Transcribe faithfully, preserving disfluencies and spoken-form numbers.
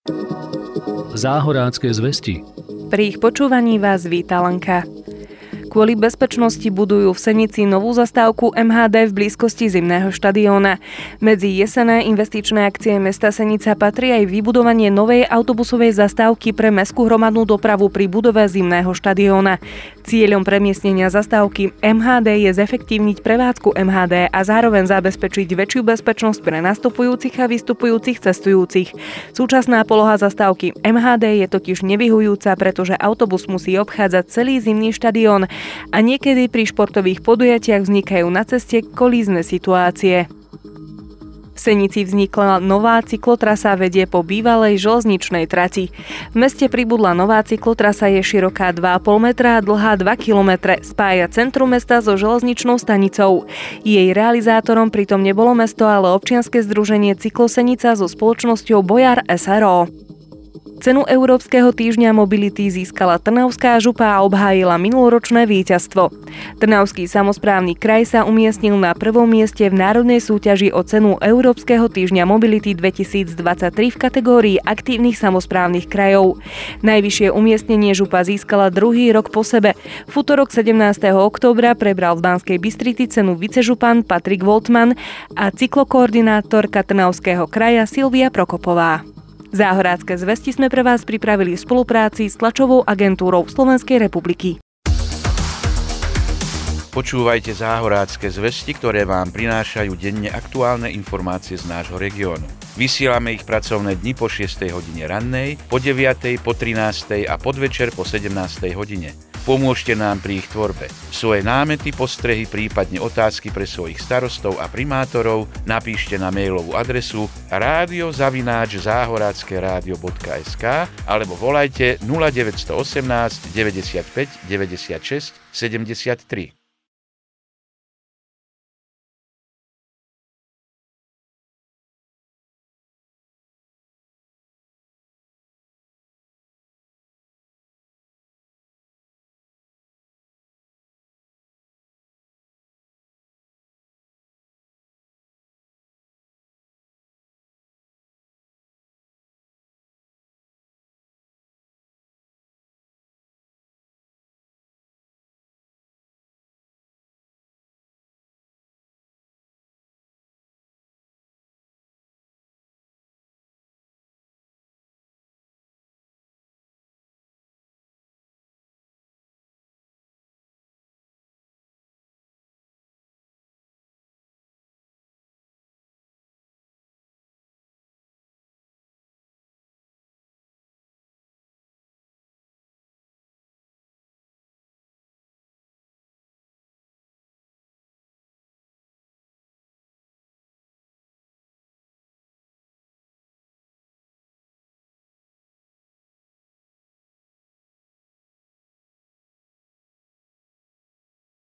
Záhorácké zvesti. Pri ich počúvaní vás víta Lenka. Kvôli bezpečnosti budujú v Senici novú zastávku em há dé v blízkosti zimného štadióna. Medzi jesenné investičné akcie mesta Senica patrí aj vybudovanie novej autobusovej zastávky pre mestskú hromadnú dopravu pri budove zimného štadióna. Cieľom premiestnenia zastávky em há dé je zefektívniť prevádzku em há dé a zároveň zabezpečiť väčšiu bezpečnosť pre nastupujúcich a vystupujúcich cestujúcich. Súčasná poloha zastávky em há dé je totiž nevyhujúca, pretože autobus musí obchádzať celý zimný štadión a niekedy pri športových podujatiach vznikajú na ceste kolízne situácie. V Senici vznikla nová cyklotrasa, vedie po bývalej železničnej trati. V meste pribudla nová cyklotrasa, je široká dva a pol metra a dlhá dva kilometre, spája centrum mesta so železničnou stanicou. Jej realizátorom pritom nebolo mesto, ale občianske združenie Cyklosenica so spoločnosťou Bojar es er ó. Cenu Európskeho týždňa mobility získala Trnavská župa a obhájila minuloročné víťazstvo. Trnavský samosprávny kraj sa umiestnil na prvom mieste v národnej súťaži o cenu Európskeho týždňa mobility dvetisícdvadsaťtri v kategórii aktívnych samosprávnych krajov. Najvyššie umiestnenie župa získala druhý rok po sebe. V utorok sedemnásteho októbra prebral v Banskej Bystrici cenu vicežupan Patrik Voltman a cyklokoordinátorka Trnavského kraja Silvia Prokopová. Záhorácké zvesti sme pre vás pripravili v spolupráci s tlačovou agentúrou Slovenskej republiky. Počúvajte Záhorácké zvesti, ktoré vám prinášajú denne aktuálne informácie z nášho regiónu. Vysielame ich pracovné dni po šiestej hodine rannej, po deviatej, po trinástej a podvečer po sedemnástej hodine. Pomôžte nám pri ich tvorbe. Svoje námety, postrehy, prípadne otázky pre svojich starostov a primátorov napíšte na mailovú adresu rádio zavináč záhoracké rádio bodka es ká alebo volajte nula deväť jedna osem deväťdesiatpäť deväťdesiatšesť sedemdesiattri.